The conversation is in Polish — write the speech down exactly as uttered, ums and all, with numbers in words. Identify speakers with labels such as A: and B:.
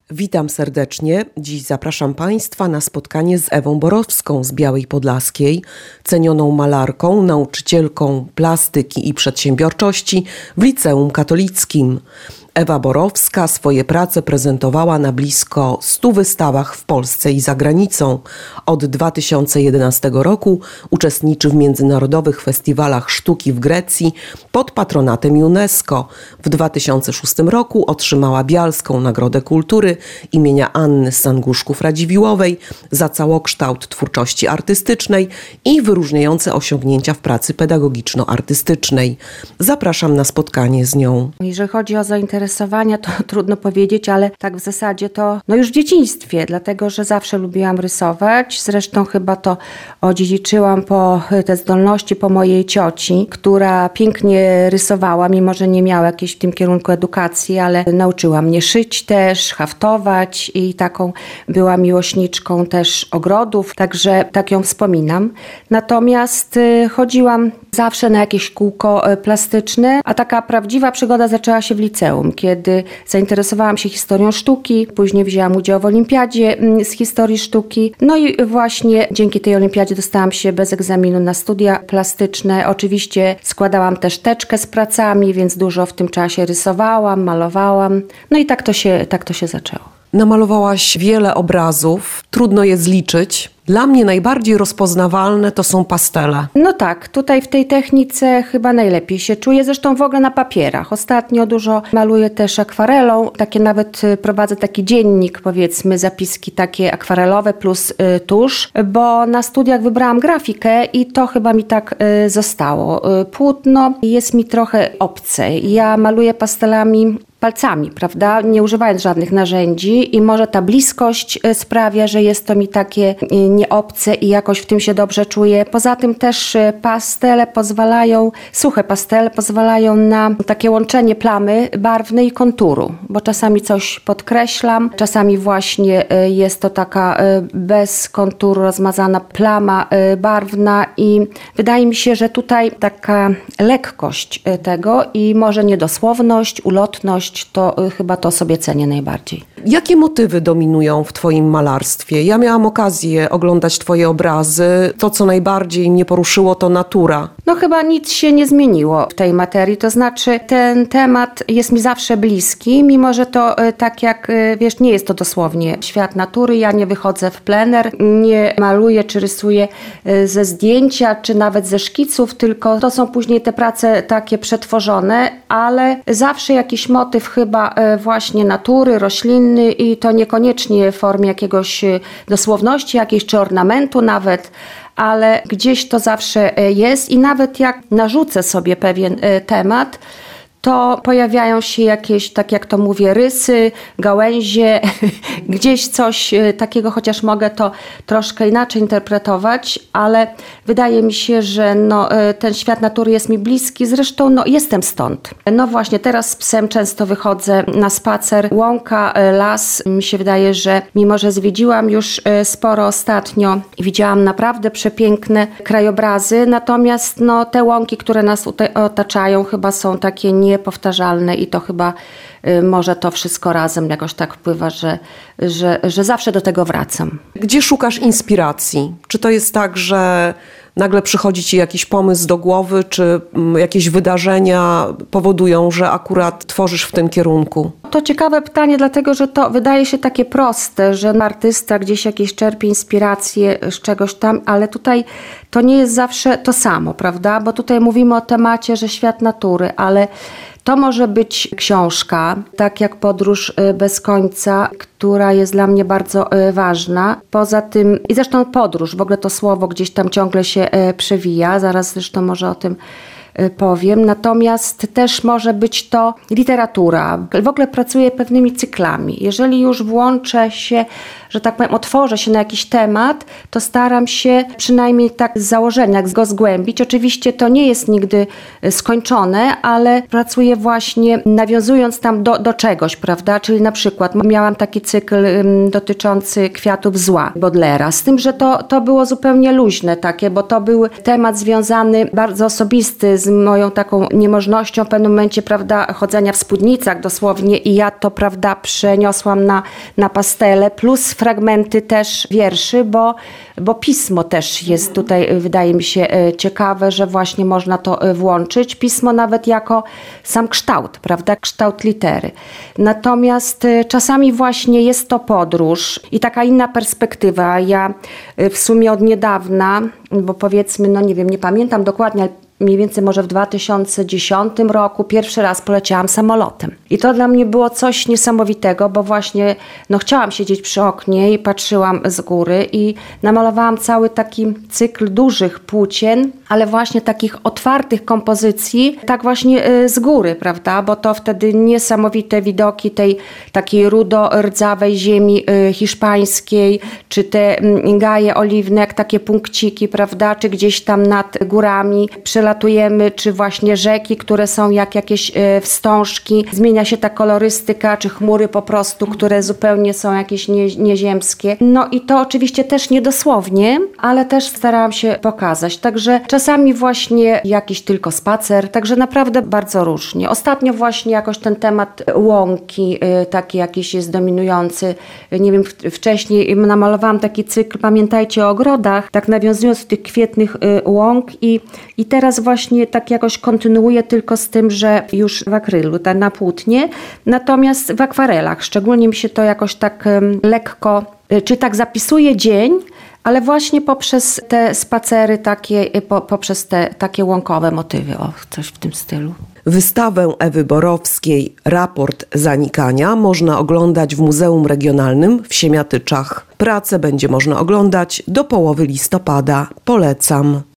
A: Witam serdecznie. Dziś zapraszam Państwa na spotkanie z Ewą Borowską z Białej Podlaskiej, cenioną malarką, nauczycielką plastyki i przedsiębiorczości w Liceum Katolickim. Ewa Borowska swoje prace prezentowała na blisko stu wystawach w Polsce i za granicą. Od dwa tysiące jedenastego roku uczestniczy w międzynarodowych festiwalach sztuki w Grecji pod patronatem UNESCO. W dwa tysiące szóstym roku otrzymała Bialską Nagrodę Kultury imienia Anny Sanguszków-Radziwiłłowej za całokształt twórczości artystycznej i wyróżniające osiągnięcia w pracy pedagogiczno-artystycznej. Zapraszam na spotkanie z nią.
B: Jeżeli chodzi o zainteresowanie, to trudno powiedzieć, ale tak w zasadzie to no już w dzieciństwie, dlatego że zawsze lubiłam rysować. Zresztą chyba to odziedziczyłam po te zdolności po mojej cioci, która pięknie rysowała, mimo że nie miała jakiejś w tym kierunku edukacji, ale nauczyła mnie szyć też, haftować i taką była miłośniczką też ogrodów, także tak ją wspominam. Natomiast chodziłam zawsze na jakieś kółko plastyczne, a taka prawdziwa przygoda zaczęła się w liceum, kiedy zainteresowałam się historią sztuki, później wzięłam udział w olimpiadzie z historii sztuki. No i właśnie dzięki tej olimpiadzie dostałam się bez egzaminu na studia plastyczne. Oczywiście składałam też teczkę z pracami, więc dużo w tym czasie rysowałam, malowałam. No i tak to się, tak to się zaczęło.
A: Namalowałaś wiele obrazów, trudno je zliczyć. Dla mnie najbardziej rozpoznawalne to są pastele.
B: No tak, tutaj w tej technice chyba najlepiej się czuję, zresztą w ogóle na papierach. Ostatnio dużo maluję też akwarelą, takie nawet prowadzę taki dziennik, powiedzmy, zapiski takie akwarelowe plus y, tusz, bo na studiach wybrałam grafikę i to chyba mi tak y, zostało. Y, płótno jest mi trochę obce. Ja maluję pastelami palcami, prawda? Nie używając żadnych narzędzi i może ta bliskość sprawia, że jest to mi takie nieobce i jakoś w tym się dobrze czuję. Poza tym też pastele pozwalają, suche pastele pozwalają na takie łączenie plamy barwnej i konturu, bo czasami coś podkreślam, czasami właśnie jest to taka bez konturu rozmazana plama barwna i wydaje mi się, że tutaj taka lekkość tego i może niedosłowność, ulotność, to chyba to sobie cenię najbardziej.
A: Jakie motywy dominują w Twoim malarstwie? Ja miałam okazję oglądać Twoje obrazy. To, co najbardziej mnie poruszyło, to natura.
B: No chyba nic się nie zmieniło w tej materii. To znaczy ten temat jest mi zawsze bliski, mimo że to tak jak, wiesz, nie jest to dosłownie świat natury. Ja nie wychodzę w plener, nie maluję czy rysuję ze zdjęcia, czy nawet ze szkiców, tylko to są później te prace takie przetworzone, ale zawsze jakiś motyw chyba właśnie natury, roślinny i to niekoniecznie w formie jakiegoś dosłowności, jakiejś czy ornamentu nawet, ale gdzieś to zawsze jest i nawet jak narzucę sobie pewien temat, to pojawiają się jakieś, tak jak to mówię, rysy, gałęzie, gdzieś coś takiego, chociaż mogę to troszkę inaczej interpretować, ale wydaje mi się, że no, ten świat natury jest mi bliski, zresztą no, jestem stąd. No właśnie, teraz z psem często wychodzę na spacer, łąka, las. Mi się wydaje, że mimo, że zwiedziłam już sporo ostatnio i widziałam naprawdę przepiękne krajobrazy, natomiast no, te łąki, które nas tutaj otaczają, chyba są takie nie powtarzalne i to chyba y, może to wszystko razem jakoś tak wpływa, że, że, że zawsze do tego wracam.
A: Gdzie szukasz inspiracji? Czy to jest tak, że nagle przychodzi Ci jakiś pomysł do głowy, czy jakieś wydarzenia powodują, że akurat tworzysz w tym kierunku?
B: To ciekawe pytanie, dlatego że to wydaje się takie proste, że artysta gdzieś jakieś czerpie inspirację z czegoś tam, ale tutaj to nie jest zawsze to samo, prawda? Bo tutaj mówimy o temacie, że świat natury, ale to może być książka, tak jak Podróż bez końca, która jest dla mnie bardzo ważna. Poza tym, i zresztą podróż, w ogóle to słowo gdzieś tam ciągle się przewija, zaraz zresztą może o tym powiem. Natomiast też może być to literatura. W ogóle pracuję pewnymi cyklami. Jeżeli już włączę się, że tak powiem, otworzę się na jakiś temat, to staram się przynajmniej tak z założenia go zgłębić. Oczywiście to nie jest nigdy skończone, ale pracuję właśnie nawiązując tam do, do czegoś, prawda? Czyli na przykład miałam taki cykl um, dotyczący kwiatów zła Baudelaira. Z tym, że to, to było zupełnie luźne takie, bo to był temat związany bardzo osobisty z z moją taką niemożnością w pewnym momencie, prawda, chodzenia w spódnicach dosłownie i ja to, prawda, przeniosłam na, na pastele, plus fragmenty też wierszy, bo, bo pismo też jest tutaj, wydaje mi się, ciekawe, że właśnie można to włączyć. Pismo nawet jako sam kształt, prawda, kształt litery. Natomiast czasami właśnie jest to podróż i taka inna perspektywa. Ja w sumie od niedawna, bo powiedzmy, no nie wiem, nie pamiętam dokładnie, ale mniej więcej może w dwa tysiące dziesiątym roku pierwszy raz poleciałam samolotem. I to dla mnie było coś niesamowitego, bo właśnie no, chciałam siedzieć przy oknie i patrzyłam z góry i namalowałam cały taki cykl dużych płócien, ale właśnie takich otwartych kompozycji, tak właśnie y, z góry, prawda? Bo to wtedy niesamowite widoki tej takiej rudo-rdzawej ziemi y, hiszpańskiej, czy te y, gaje oliwne, jak takie punkciki, prawda? Czy gdzieś tam nad górami przelatujemy, czy właśnie rzeki, które są jak jakieś y, wstążki. Zmienia się ta kolorystyka, czy chmury po prostu, które zupełnie są jakieś nie, nieziemskie. No i to oczywiście też niedosłownie, ale też starałam się pokazać. Także czasami właśnie jakiś tylko spacer, także naprawdę bardzo różnie. Ostatnio właśnie jakoś ten temat łąki y, taki jakiś jest dominujący. Nie wiem, w, wcześniej namalowałam taki cykl Pamiętajcie o ogrodach, tak nawiązując do tych kwietnych y, łąk i, i teraz właśnie tak jakoś kontynuuję tylko z tym, że już w akrylu, tak na płótnie, natomiast w akwarelach. Szczególnie mi się to jakoś tak y, lekko, y, czy tak zapisuje dzień, ale właśnie poprzez te spacery takie, po, poprzez te takie łąkowe motywy, o, coś w tym stylu.
A: Wystawę Ewy Borowskiej Raport zanikania można oglądać w Muzeum Regionalnym w Siemiatyczach. Pracę będzie można oglądać do połowy listopada. Polecam.